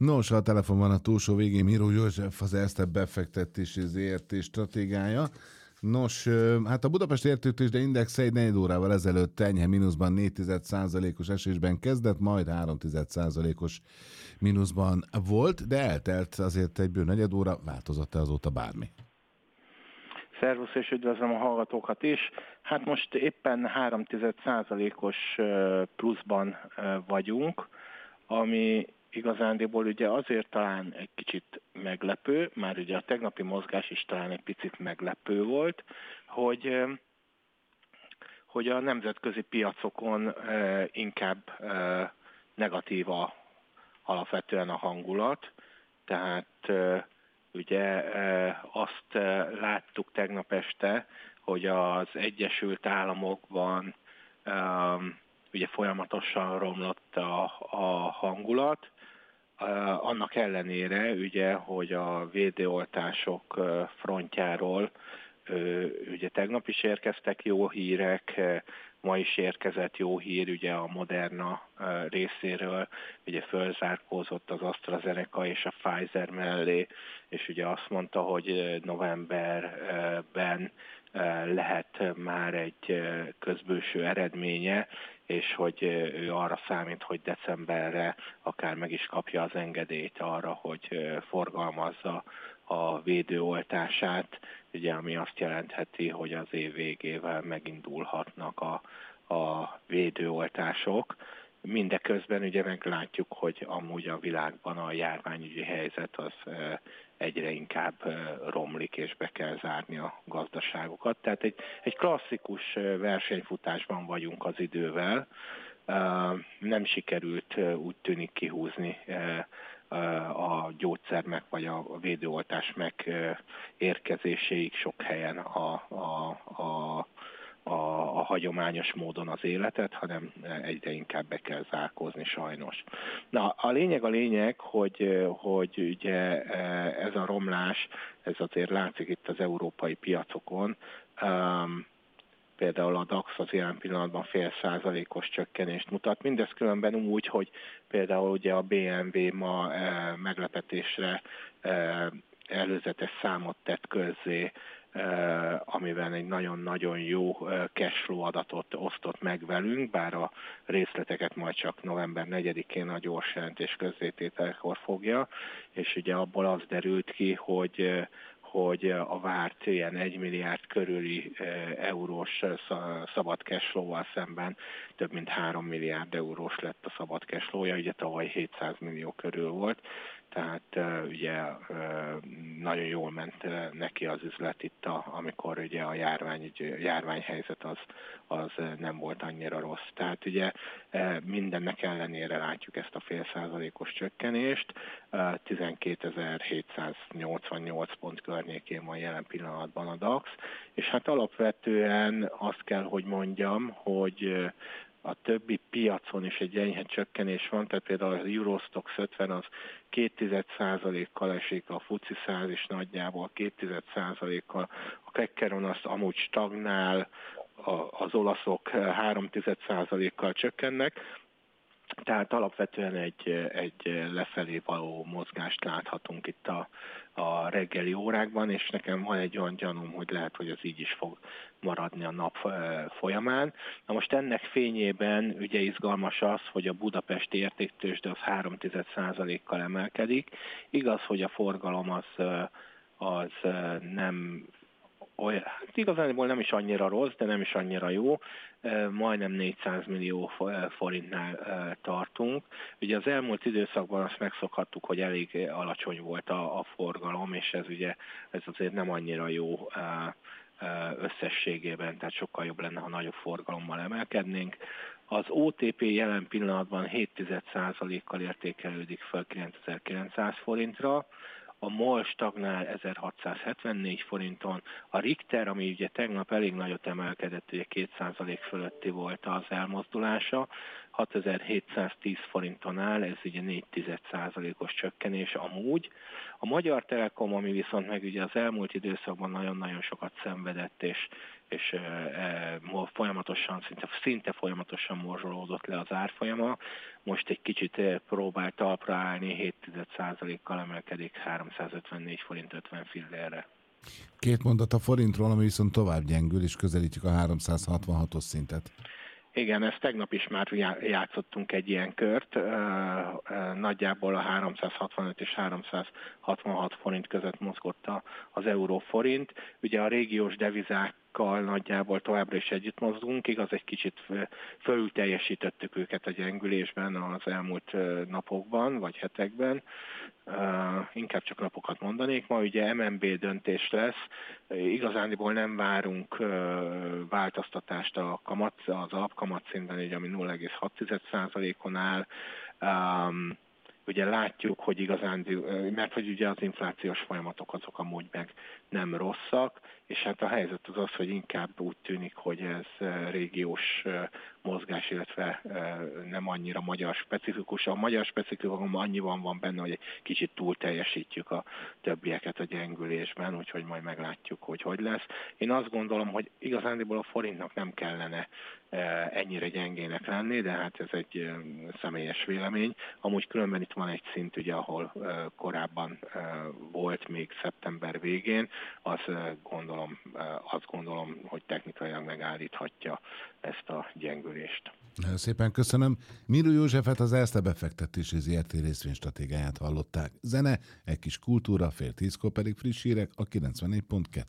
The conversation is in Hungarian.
Nos, a telefonban a túlsó végén Miró József, az Erste befektetési ZRT stratégája. Nos, hát a Budapesti Értéktőzsde Index egy 4 órával ezelőtt enyhe mínuszban 4,1%-os esésben kezdett, majd 3,1%-os mínuszban volt, de eltelt azért egy bő negyed óra, változott-e azóta bármi? Szervusz, és üdvözlöm a hallgatókat is. Hát most éppen 3,1%-os pluszban vagyunk, ami igazándiból ugye azért talán egy kicsit meglepő, már ugye a tegnapi mozgás is talán egy picit meglepő volt, hogy a nemzetközi piacokon inkább negatíva alapvetően a hangulat, tehát ugye azt láttuk tegnap este, hogy az Egyesült Államokban ugye folyamatosan romlott a hangulat, annak ellenére ugye, hogy a védőoltások frontjáról ugye tegnap is érkeztek jó hírek, ma is érkezett jó hír ugye a Moderna részéről, ugye fölzárkózott az AstraZeneca és a Pfizer mellé, és ugye azt mondta, hogy novemberben lehet már egy közbülső eredménye, és hogy ő arra számít, hogy decemberre akár meg is kapja az engedélyt arra, hogy forgalmazza a védőoltását, ugye, ami azt jelentheti, hogy az év végével megindulhatnak a védőoltások. Mindeközben ugye meglátjuk, hogy amúgy a világban a járványügyi helyzet az egyre inkább romlik, és be kell zárni a gazdaságokat. Tehát egy klasszikus versenyfutásban vagyunk az idővel. Nem sikerült úgy tűnik kihúzni a gyógyszer vagy a védőoltás megérkezéséig sok helyen a hagyományos módon az életet, hanem egyre inkább be kell zárkózni sajnos. Na, a lényeg, hogy ugye ez a romlás, ez azért látszik itt az európai piacokon. Például a DAX az jelen pillanatban 0,5%-os csökkenést mutat. Mindez különben úgy, hogy például ugye a BMW ma meglepetésre előzetes számot tett közzé, amiben egy nagyon-nagyon jó cashflow adatot osztott meg velünk, bár a részleteket majd csak november 4-én a gyors jelentés közzétételkor fogja, és ugye abból az derült ki, hogy a várt ilyen 1 milliárd körüli eurós szabad cashflow-val szemben több mint 3 milliárd eurós lett a szabad cashflow-ja, ugye tavaly 700 millió körül volt, tehát ugye nagyon jól ment neki az üzlet itt, amikor ugye a járványhelyzet az nem volt annyira rossz. Tehát ugye mindennek ellenére látjuk ezt a 0,5%-os csökkenést, 12.788 pont környékén van jelen pillanatban a DAX, és hát alapvetően azt kell, hogy mondjam, hogy a többi piacon is egy enyhe csökkenés van, tehát például az Eurostoxx 50 az 0,2%-kal esik, a FTSE 100 is nagyjából 0,2%-kal, a Kekkeron az amúgy stagnál, az olaszok 0,3%-kal csökkennek, tehát alapvetően egy lefelé való mozgást láthatunk itt a reggeli órákban, és nekem van egy olyan gyanúm, hogy lehet, hogy ez így is fog maradni a nap folyamán. Na most ennek fényében ugye izgalmas az, hogy a budapesti értéktőzsde az 3,1%-kal emelkedik. Igaz, hogy a forgalom az nem olyan, hát igazából nem is annyira rossz, de nem is annyira jó, majdnem 400 millió forintnál tartunk. Ugye az elmúlt időszakban azt megszokhattuk, hogy elég alacsony volt a forgalom, és ez azért nem annyira jó összességében, tehát sokkal jobb lenne, ha nagyobb forgalommal emelkednénk. Az OTP jelen pillanatban 0,7%-kal értékelődik fel 9900 forintra, a MOL stagnál 1674 forinton, a Richter, ami ugye tegnap elég nagyot emelkedett, ugye 2% fölötti volt az elmozdulása, 6710 forinton áll, ez ugye 0,4%-os csökkenés amúgy. A Magyar Telekom, ami viszont meg ugye az elmúlt időszakban nagyon-nagyon sokat szenvedett, és folyamatosan, szinte folyamatosan morzsolódott le az árfolyama, most egy kicsit próbál talpra állni, 0,7%-kal emelkedik 354 forint 50 fillérre. Két mondat a forintról, ami viszont tovább gyengül, és közelítjük a 366-os szintet. Igen, ezt tegnap is már játszottunk egy ilyen kört, nagyjából a 365 és 366 forint között mozgott az euró-forint. Ugye a régiós devizákkal nagyjából továbbra is együtt mozgunk, igaz, egy kicsit fölül teljesítettük őket a gyengülésben az elmúlt napokban, vagy hetekben. Inkább csak napokat mondanék. Ma ugye MNB döntés lesz, igazándiból nem várunk változtatást az alapkamatszinten, ami 0,6%-on áll. Ugye látjuk, hogy mert hogy ugye az inflációs folyamatok azok amúgy meg nem rosszak, és hát a helyzet az, hogy inkább úgy tűnik, hogy ez régiós mozgás, illetve nem annyira magyar specifikus. A magyar specifikum annyiban van benne, hogy egy kicsit túl teljesítjük a többieket a gyengülésben, úgyhogy majd meglátjuk, hogy lesz. Én azt gondolom, hogy igazándiból a forintnak nem kellene ennyire gyengének lenni, de hát ez egy személyes vélemény. Amúgy különben itt van egy szint, ugye, ahol korábban volt még szeptember végén, azt gondolom, hogy technikailag megállíthatja ezt a gyengülést. Nagyon szépen köszönöm. Miró Józsefet, az Erste befektetési ZRT részvénystratégiáját hallották. Zene, egy kis kultúra, fél 10-kor pedig friss hírek a 94.2.